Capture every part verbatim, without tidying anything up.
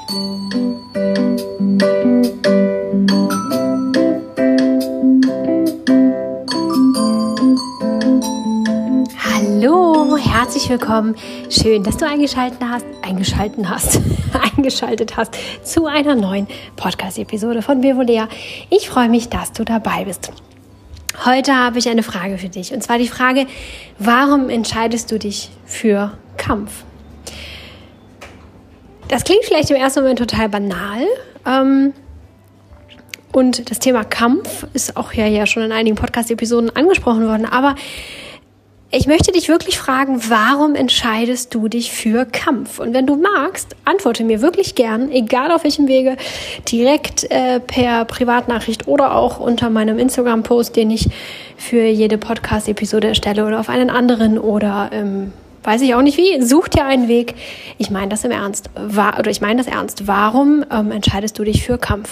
Hallo, herzlich willkommen. Schön, dass du eingeschaltet hast, eingeschaltet hast, eingeschaltet hast zu einer neuen Podcast-Episode von Bevolea. Ich freue mich, dass du dabei bist. Heute habe ich eine Frage für dich, und zwar die Frage: Warum entscheidest du dich für Kampf? Das klingt vielleicht im ersten Moment total banal. Ähm, und das Thema Kampf ist auch ja, ja schon in einigen Podcast-Episoden angesprochen worden, aber ich möchte dich wirklich fragen, warum entscheidest du dich für Kampf? Und wenn du magst, antworte mir wirklich gern, egal auf welchem Wege, direkt äh, per Privatnachricht oder auch unter meinem Instagram-Post, den ich für jede Podcast-Episode erstelle, oder auf einen anderen oder ähm, weiß ich auch nicht wie. Such dir einen Weg. Ich meine das im Ernst. War, oder ich meine das ernst. Warum ähm, entscheidest du dich für Kampf?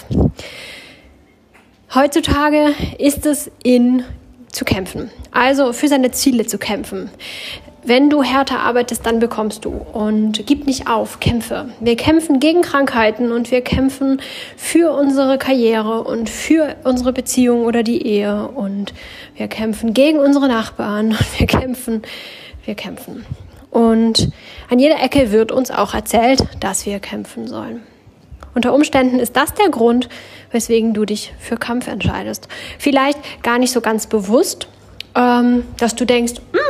Heutzutage ist es in zu kämpfen, also für seine Ziele zu kämpfen. Wenn du härter arbeitest, dann bekommst du. Und gib nicht auf, kämpfe. Wir kämpfen gegen Krankheiten und wir kämpfen für unsere Karriere und für unsere Beziehung oder die Ehe. Und wir kämpfen gegen unsere Nachbarn und wir kämpfen, wir kämpfen. Und an jeder Ecke wird uns auch erzählt, dass wir kämpfen sollen. Unter Umständen ist das der Grund, weswegen du dich für Kampf entscheidest. Vielleicht gar nicht so ganz bewusst, ähm, dass du denkst,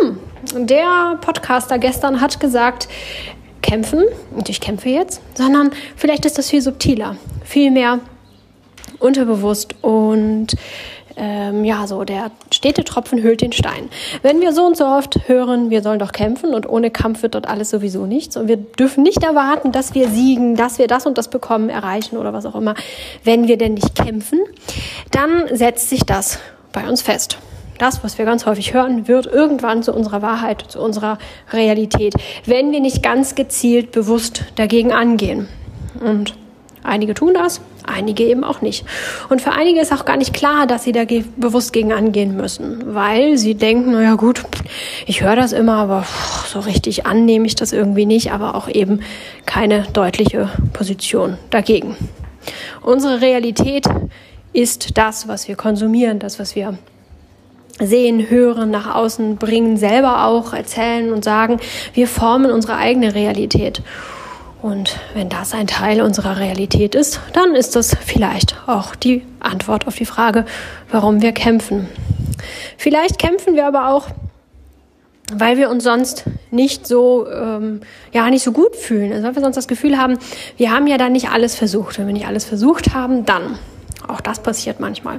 der Podcaster gestern hat gesagt, kämpfen, und ich kämpfe jetzt, sondern vielleicht ist das viel subtiler, viel mehr unterbewusst und ähm, ja, so der stete Tropfen höhlt den Stein. Wenn wir so und so oft hören, wir sollen doch kämpfen und ohne Kampf wird dort alles sowieso nichts und wir dürfen nicht erwarten, dass wir siegen, dass wir das und das bekommen, erreichen oder was auch immer, wenn wir denn nicht kämpfen, dann setzt sich das bei uns fest. Das, was wir ganz häufig hören, wird irgendwann zu unserer Wahrheit, zu unserer Realität, wenn wir nicht ganz gezielt bewusst dagegen angehen. Und einige tun das, einige eben auch nicht. Und für einige ist auch gar nicht klar, dass sie da ge- bewusst gegen angehen müssen, weil sie denken, naja gut, ich höre das immer, aber pff, so richtig annehme ich das irgendwie nicht, aber auch eben keine deutliche Position dagegen. Unsere Realität ist das, was wir konsumieren, das, was wir sehen, hören, nach außen bringen, selber auch erzählen und sagen. Wir formen unsere eigene Realität. Und wenn das ein Teil unserer Realität ist, dann ist das vielleicht auch die Antwort auf die Frage, warum wir kämpfen. Vielleicht kämpfen wir aber auch, weil wir uns sonst nicht so, ähm, ja, nicht so gut fühlen. Also weil wir sonst das Gefühl haben, wir haben ja dann nicht alles versucht. Wenn wir nicht alles versucht haben, dann. Auch das passiert manchmal.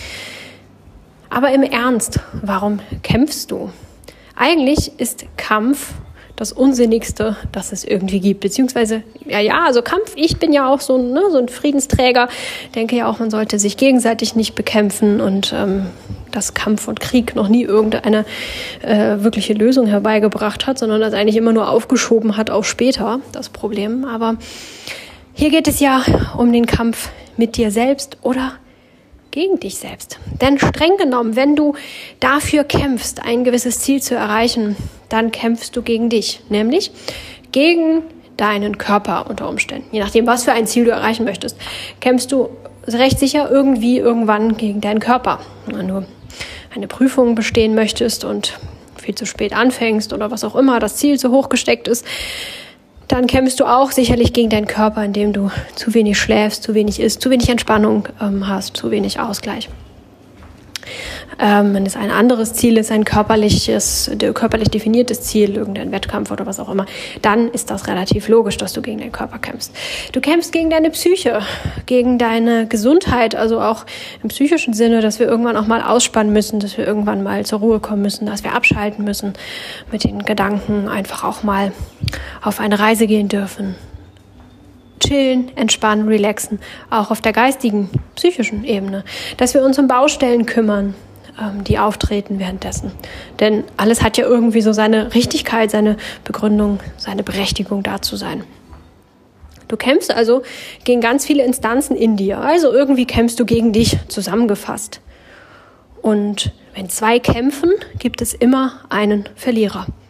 Aber im Ernst, warum kämpfst du? Eigentlich ist Kampf das Unsinnigste, das es irgendwie gibt. Beziehungsweise, ja, ja, also Kampf, ich bin ja auch so, ne, so ein Friedensträger, denke ja auch, man sollte sich gegenseitig nicht bekämpfen und ähm, dass Kampf und Krieg noch nie irgendeine äh, wirkliche Lösung herbeigebracht hat, sondern das eigentlich immer nur aufgeschoben hat auf später, das Problem. Aber hier geht es ja um den Kampf mit dir selbst oder gegen dich selbst. Denn streng genommen, wenn du dafür kämpfst, ein gewisses Ziel zu erreichen, dann kämpfst du gegen dich, nämlich gegen deinen Körper unter Umständen. Je nachdem, was für ein Ziel du erreichen möchtest, kämpfst du recht sicher irgendwie irgendwann gegen deinen Körper. Wenn du eine Prüfung bestehen möchtest und viel zu spät anfängst oder was auch immer, das Ziel zu hoch gesteckt ist, dann kämpfst du auch sicherlich gegen deinen Körper, indem du zu wenig schläfst, zu wenig isst, zu wenig Entspannung ähm, hast, zu wenig Ausgleich. Ähm, wenn es ein anderes Ziel ist, ein körperliches, körperlich definiertes Ziel, irgendein Wettkampf oder was auch immer, dann ist das relativ logisch, dass du gegen deinen Körper kämpfst. Du kämpfst gegen deine Psyche, gegen deine Gesundheit, also auch im psychischen Sinne, dass wir irgendwann auch mal ausspannen müssen, dass wir irgendwann mal zur Ruhe kommen müssen, dass wir abschalten müssen mit den Gedanken, einfach auch mal auf eine Reise gehen dürfen. Chillen, entspannen, relaxen, auch auf der geistigen, psychischen Ebene, dass wir uns um Baustellen kümmern, ähm, die auftreten währenddessen. Denn alles hat ja irgendwie so seine Richtigkeit, seine Begründung, seine Berechtigung, da zu sein. Du kämpfst also gegen ganz viele Instanzen in dir, also irgendwie kämpfst du gegen dich, zusammengefasst. Und wenn zwei kämpfen, gibt es immer einen Verlierer.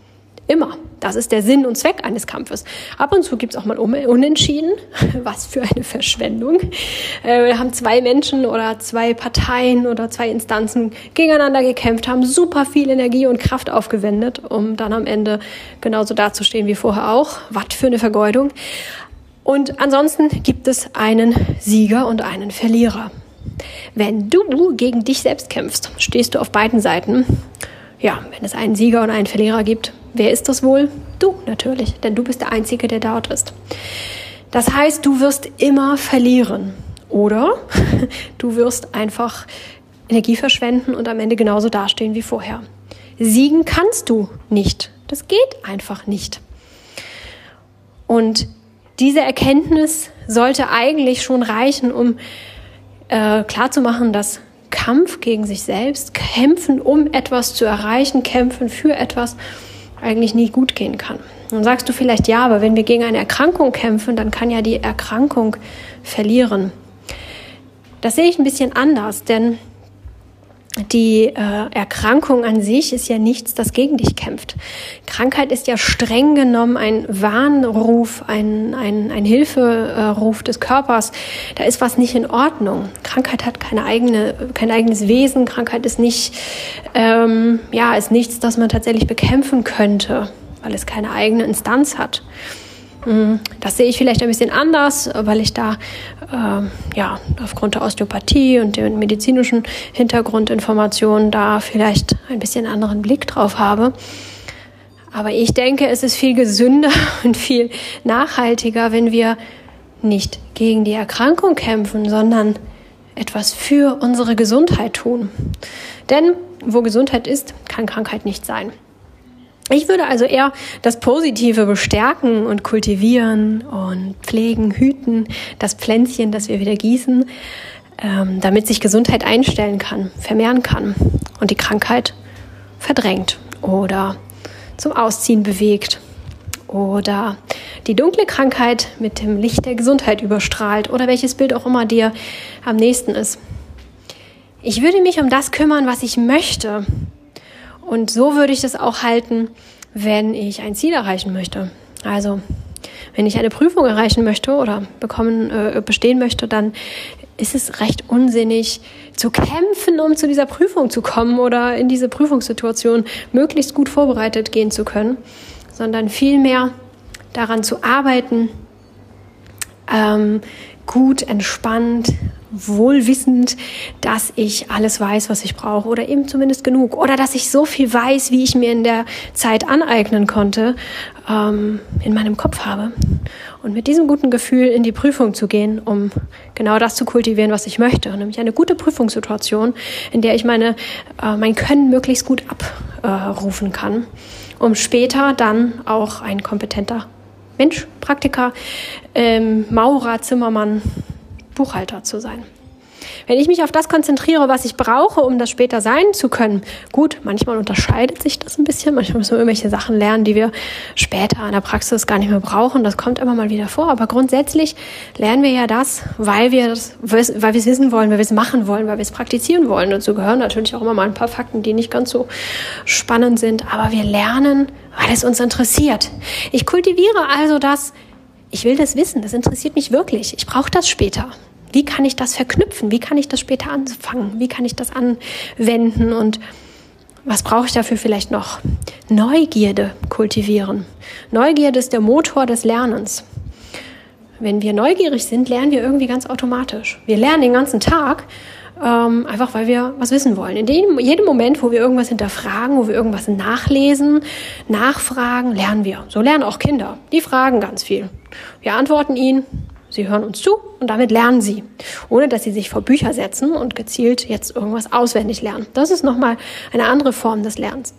Immer. Das ist der Sinn und Zweck eines Kampfes. Ab und zu gibt es auch mal Unentschieden. Was für eine Verschwendung. Äh, wir haben zwei Menschen oder zwei Parteien oder zwei Instanzen gegeneinander gekämpft, haben super viel Energie und Kraft aufgewendet, um dann am Ende genauso dazustehen wie vorher auch. Was für eine Vergeudung. Und ansonsten gibt es einen Sieger und einen Verlierer. Wenn du gegen dich selbst kämpfst, stehst du auf beiden Seiten. Ja, wenn es einen Sieger und einen Verlierer gibt, wer ist das wohl? Du natürlich, denn du bist der Einzige, der dort ist. Das heißt, du wirst immer verlieren. Oder du wirst einfach Energie verschwenden und am Ende genauso dastehen wie vorher. Siegen kannst du nicht. Das geht einfach nicht. Und diese Erkenntnis sollte eigentlich schon reichen, um äh, klarzumachen, dass Kampf gegen sich selbst, kämpfen, um etwas zu erreichen, kämpfen für etwas, eigentlich nie gut gehen kann. Dann sagst du vielleicht, ja, aber wenn wir gegen eine Erkrankung kämpfen, dann kann ja die Erkrankung verlieren. Das sehe ich ein bisschen anders, denn die äh, Erkrankung an sich ist ja nichts, das gegen dich kämpft. Krankheit ist ja streng genommen ein Warnruf, ein, ein, ein Hilferuf des Körpers. Da ist was nicht in Ordnung. Krankheit hat keine eigene, kein eigenes Wesen. Krankheit ist nicht, ähm, ja, ist nichts, das man tatsächlich bekämpfen könnte, weil es keine eigene Instanz hat. Das sehe ich vielleicht ein bisschen anders, weil ich da äh, ja aufgrund der Osteopathie und den medizinischen Hintergrundinformationen da vielleicht ein bisschen anderen Blick drauf habe. Aber ich denke, es ist viel gesünder und viel nachhaltiger, wenn wir nicht gegen die Erkrankung kämpfen, sondern etwas für unsere Gesundheit tun. Denn wo Gesundheit ist, kann Krankheit nicht sein. Ich würde also eher das Positive bestärken und kultivieren und pflegen, hüten, das Pflänzchen, das wir wieder gießen, ähm, damit sich Gesundheit einstellen kann, vermehren kann und die Krankheit verdrängt oder zum Ausziehen bewegt oder die dunkle Krankheit mit dem Licht der Gesundheit überstrahlt oder welches Bild auch immer dir am nächsten ist. Ich würde mich um das kümmern, was ich möchte. Und so würde ich das auch halten, wenn ich ein Ziel erreichen möchte. Also, wenn ich eine Prüfung erreichen möchte oder bekommen, äh, bestehen möchte, dann ist es recht unsinnig zu kämpfen, um zu dieser Prüfung zu kommen oder in diese Prüfungssituation möglichst gut vorbereitet gehen zu können, sondern vielmehr daran zu arbeiten, ähm, gut, entspannt, wohlwissend, dass ich alles weiß, was ich brauche oder eben zumindest genug oder dass ich so viel weiß, wie ich mir in der Zeit aneignen konnte, ähm, in meinem Kopf habe und mit diesem guten Gefühl in die Prüfung zu gehen, um genau das zu kultivieren, was ich möchte, nämlich eine gute Prüfungssituation, in der ich meine äh, mein Können möglichst gut abrufen äh, kann, um später dann auch ein kompetenter Mensch, Praktiker, ähm, Maurer, Zimmermann, Buchhalter zu sein. Wenn ich mich auf das konzentriere, was ich brauche, um das später sein zu können, gut, manchmal unterscheidet sich das ein bisschen, manchmal müssen wir irgendwelche Sachen lernen, die wir später in der Praxis gar nicht mehr brauchen, das kommt immer mal wieder vor, aber grundsätzlich lernen wir ja das, weil wir es weil wir es wissen wollen, weil wir es machen wollen, weil wir es praktizieren wollen. Dazu gehören natürlich auch immer mal ein paar Fakten, die nicht ganz so spannend sind, aber wir lernen, weil es uns interessiert. Ich kultiviere also das, ich will das wissen, das interessiert mich wirklich, ich brauche das später. Wie kann ich das verknüpfen? Wie kann ich das später anfangen? Wie kann ich das anwenden? Und was brauche ich dafür vielleicht noch? Neugierde kultivieren. Neugierde ist der Motor des Lernens. Wenn wir neugierig sind, lernen wir irgendwie ganz automatisch. Wir lernen den ganzen Tag, ähm, einfach weil wir was wissen wollen. In dem, jedem Moment, wo wir irgendwas hinterfragen, wo wir irgendwas nachlesen, nachfragen, lernen wir. So lernen auch Kinder. Die fragen ganz viel. Wir antworten ihnen. Sie hören uns zu und damit lernen sie, ohne dass sie sich vor Bücher setzen und gezielt jetzt irgendwas auswendig lernen. Das ist nochmal eine andere Form des Lernens.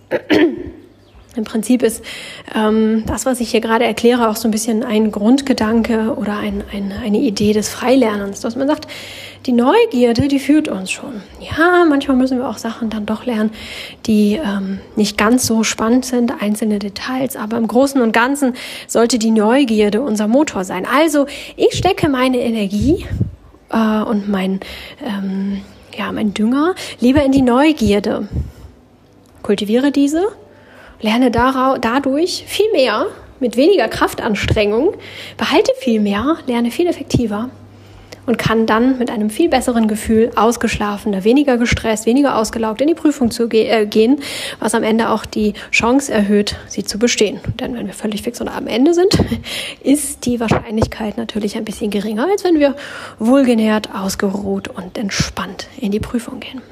Im Prinzip ist ähm, das, was ich hier gerade erkläre, auch so ein bisschen ein Grundgedanke oder ein, ein, eine Idee des Freilernens, dass man sagt, die Neugierde, die führt uns schon. Ja, manchmal müssen wir auch Sachen dann doch lernen, die ähm, nicht ganz so spannend sind, einzelne Details, aber im Großen und Ganzen sollte die Neugierde unser Motor sein. Also ich stecke meine Energie äh, und mein, ähm, ja, mein Dünger lieber in die Neugierde. Kultiviere diese. lerne dadurch viel mehr mit weniger Kraftanstrengung, behalte viel mehr, lerne viel effektiver und kann dann mit einem viel besseren Gefühl ausgeschlafener, weniger gestresst, weniger ausgelaugt in die Prüfung zu ge- äh, gehen, was am Ende auch die Chance erhöht, sie zu bestehen. Denn wenn wir völlig fix oder am Ende sind, ist die Wahrscheinlichkeit natürlich ein bisschen geringer, als wenn wir wohlgenährt, ausgeruht und entspannt in die Prüfung gehen.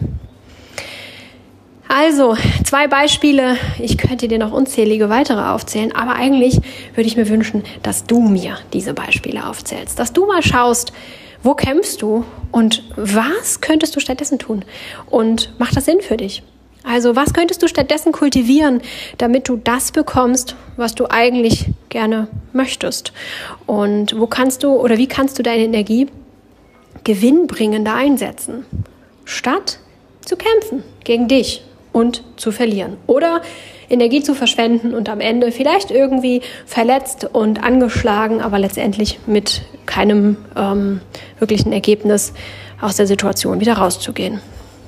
Also, zwei Beispiele. Ich könnte dir noch unzählige weitere aufzählen, aber eigentlich würde ich mir wünschen, dass du mir diese Beispiele aufzählst, dass du mal schaust, wo kämpfst du und was könntest du stattdessen tun? Und macht das Sinn für dich? Also, was könntest du stattdessen kultivieren, damit du das bekommst, was du eigentlich gerne möchtest? Und wo kannst du oder wie kannst du deine Energie gewinnbringender einsetzen, statt zu kämpfen gegen dich und zu verlieren oder Energie zu verschwenden und am Ende vielleicht irgendwie verletzt und angeschlagen, aber letztendlich mit keinem ähm, wirklichen Ergebnis aus der Situation wieder rauszugehen.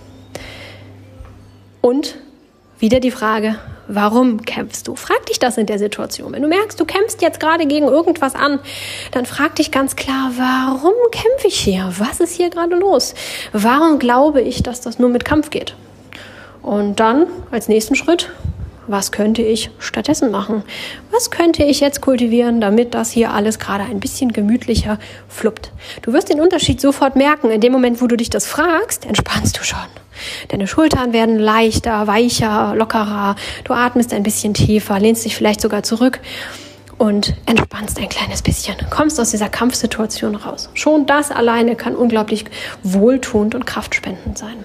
Und wieder die Frage, warum kämpfst du? Frag dich das in der Situation. Wenn du merkst, du kämpfst jetzt gerade gegen irgendwas an, dann frag dich ganz klar, warum kämpfe ich hier? Was ist hier gerade los? Warum glaube ich, dass das nur mit Kampf geht? Und dann als nächsten Schritt, was könnte ich stattdessen machen? Was könnte ich jetzt kultivieren, damit das hier alles gerade ein bisschen gemütlicher fluppt? Du wirst den Unterschied sofort merken. In dem Moment, wo du dich das fragst, entspannst du schon. Deine Schultern werden leichter, weicher, lockerer. Du atmest ein bisschen tiefer, lehnst dich vielleicht sogar zurück und entspannst ein kleines bisschen. Kommst aus dieser Kampfsituation raus. Schon das alleine kann unglaublich wohltuend und kraftspendend sein.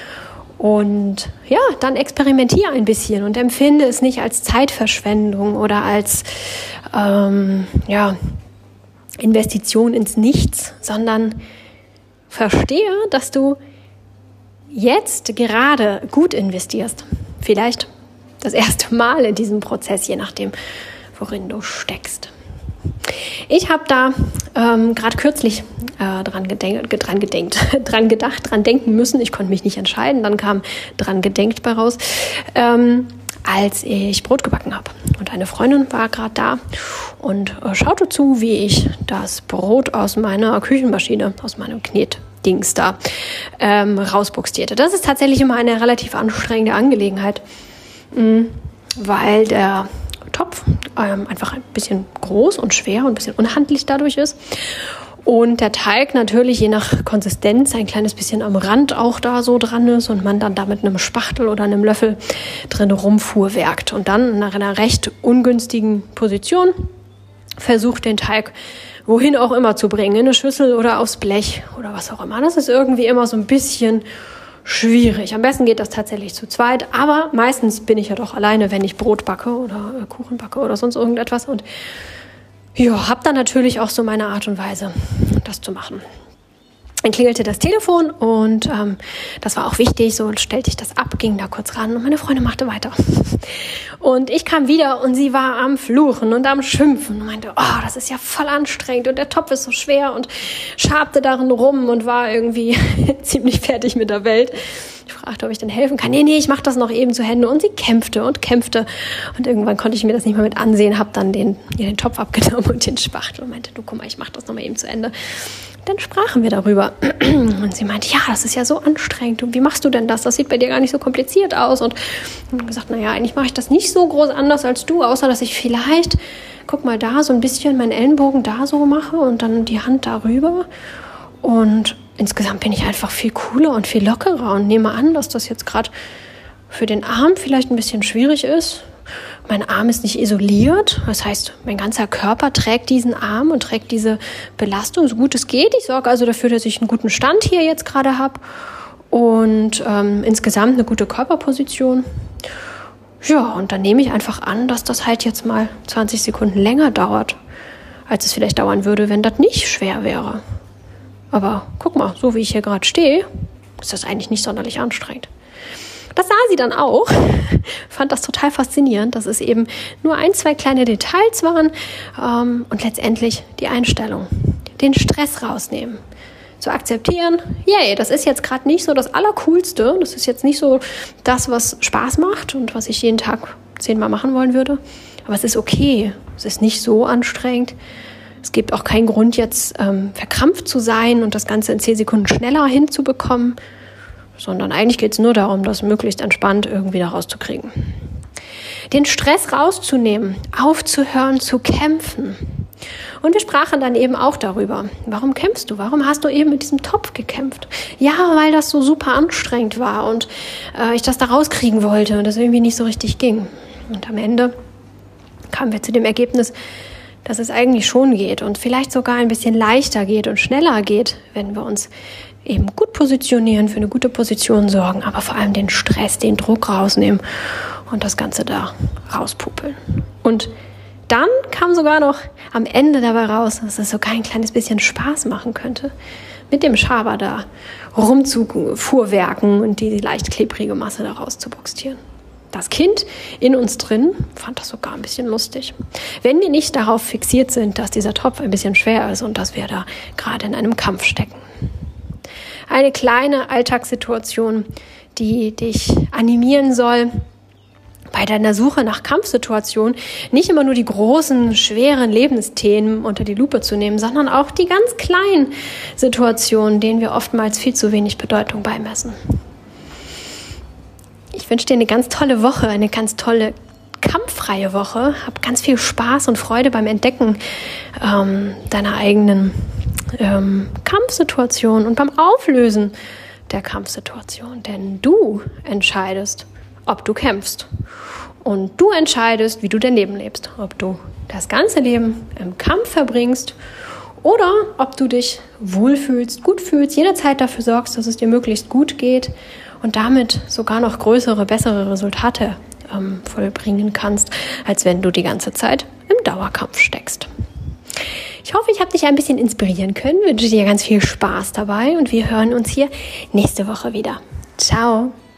Und ja, dann experimentiere ein bisschen und empfinde es nicht als Zeitverschwendung oder als ähm, ja, Investition ins Nichts, sondern verstehe, dass du jetzt gerade gut investierst. Vielleicht das erste Mal in diesem Prozess, je nachdem, worin du steckst. Ich habe da ähm, gerade kürzlich äh, dran, gedenk, dran, gedenkt, dran gedacht, dran denken müssen. Ich konnte mich nicht entscheiden. Dann kam dran gedenkt bei raus, ähm, als ich Brot gebacken habe. Und eine Freundin war gerade da und äh, schaute zu, wie ich das Brot aus meiner Küchenmaschine, aus meinem Knetdings da ähm, rausbuchstierte. Das ist tatsächlich immer eine relativ anstrengende Angelegenheit, mh, weil der Topf ähm, einfach ein bisschen groß und schwer und ein bisschen unhandlich dadurch ist. Und der Teig natürlich je nach Konsistenz ein kleines bisschen am Rand auch da so dran ist und man dann da mit einem Spachtel oder einem Löffel drin rumfuhrwerkt und dann nach einer recht ungünstigen Position versucht, den Teig wohin auch immer zu bringen, in eine Schüssel oder aufs Blech oder was auch immer. Das ist irgendwie immer so ein bisschen schwierig. Am besten geht das tatsächlich zu zweit, aber meistens bin ich ja doch alleine, wenn ich Brot backe oder äh, Kuchen backe oder sonst irgendetwas und ja, habe dann natürlich auch so meine Art und Weise, das zu machen. Dann klingelte das Telefon und ähm, das war auch wichtig, so stellte ich das ab, ging da kurz ran und meine Freundin machte weiter. Und ich kam wieder und sie war am Fluchen und am Schimpfen und meinte, oh, das ist ja voll anstrengend und der Topf ist so schwer und schabte darin rum und war irgendwie ziemlich fertig mit der Welt. Ich fragte, ob ich denn helfen kann. Nee, nee, ich mache das noch eben zu Hände. Und sie kämpfte und kämpfte. Und irgendwann konnte ich mir das nicht mehr mit ansehen, habe dann den, den Topf abgenommen und den Spachtel und meinte, du, guck mal, ich mache das noch mal eben zu Ende. Dann sprachen wir darüber. Und sie meinte, ja, das ist ja so anstrengend. Und wie machst du denn das? Das sieht bei dir gar nicht so kompliziert aus. Und ich habe gesagt, naja, eigentlich mache ich das nicht so groß anders als du, außer dass ich vielleicht, guck mal, da so ein bisschen meinen Ellenbogen da so mache und dann die Hand darüber. Und insgesamt bin ich einfach viel cooler und viel lockerer und nehme an, dass das jetzt gerade für den Arm vielleicht ein bisschen schwierig ist. Mein Arm ist nicht isoliert, das heißt, mein ganzer Körper trägt diesen Arm und trägt diese Belastung, so gut es geht. Ich sorge also dafür, dass ich einen guten Stand hier jetzt gerade habe und ähm, insgesamt eine gute Körperposition. Ja, und dann nehme ich einfach an, dass das halt jetzt mal zwanzig Sekunden länger dauert, als es vielleicht dauern würde, wenn das nicht schwer wäre. Aber guck mal, so wie ich hier gerade stehe, ist das eigentlich nicht sonderlich anstrengend. Das sah sie dann auch, fand das total faszinierend, dass es eben nur ein, zwei kleine Details waren ähm, und letztendlich die Einstellung, den Stress rausnehmen, zu akzeptieren, yay, das ist jetzt gerade nicht so das Allercoolste, das ist jetzt nicht so das, was Spaß macht und was ich jeden Tag zehnmal machen wollen würde. Aber es ist okay. Es ist nicht so anstrengend. Es gibt auch keinen Grund, jetzt ähm, verkrampft zu sein und das Ganze in zehn Sekunden schneller hinzubekommen, sondern eigentlich geht es nur darum, das möglichst entspannt irgendwie da rauszukriegen. Den Stress rauszunehmen, aufzuhören zu kämpfen. Und wir sprachen dann eben auch darüber, warum kämpfst du? Warum hast du eben mit diesem Topf gekämpft? Ja, weil das so super anstrengend war und äh, ich das da rauskriegen wollte und das irgendwie nicht so richtig ging. Und am Ende kamen wir zu dem Ergebnis, dass es eigentlich schon geht und vielleicht sogar ein bisschen leichter geht und schneller geht, wenn wir uns eben gut positionieren, für eine gute Position sorgen, aber vor allem den Stress, den Druck rausnehmen und das Ganze da rauspupeln. Und dann kam sogar noch am Ende dabei raus, dass es sogar ein kleines bisschen Spaß machen könnte, mit dem Schaber da rumzufuhrwerken und die leicht klebrige Masse da rauszubuxtieren. Das Kind in uns drin fand das sogar ein bisschen lustig. Wenn wir nicht darauf fixiert sind, dass dieser Topf ein bisschen schwer ist und dass wir da gerade in einem Kampf stecken. Eine kleine Alltagssituation, die dich animieren soll, bei deiner Suche nach Kampfsituationen nicht immer nur die großen, schweren Lebensthemen unter die Lupe zu nehmen, sondern auch die ganz kleinen Situationen, denen wir oftmals viel zu wenig Bedeutung beimessen. Ich wünsche dir eine ganz tolle Woche, eine ganz tolle kampffreie Woche. Hab ganz viel Spaß und Freude beim Entdecken ähm, deiner eigenen ähm, Kampfsituation und beim Auflösen der Kampfsituation. Denn du entscheidest, ob du kämpfst. Und du entscheidest, wie du dein Leben lebst. Ob du das ganze Leben im Kampf verbringst oder ob du dich wohlfühlst, gut fühlst, jederzeit dafür sorgst, dass es dir möglichst gut geht und damit sogar noch größere, bessere Resultate ähm, vollbringen kannst, als wenn du die ganze Zeit im Dauerkampf steckst. Ich hoffe, ich habe dich ein bisschen inspirieren können, wünsche dir ganz viel Spaß dabei und wir hören uns hier nächste Woche wieder. Ciao!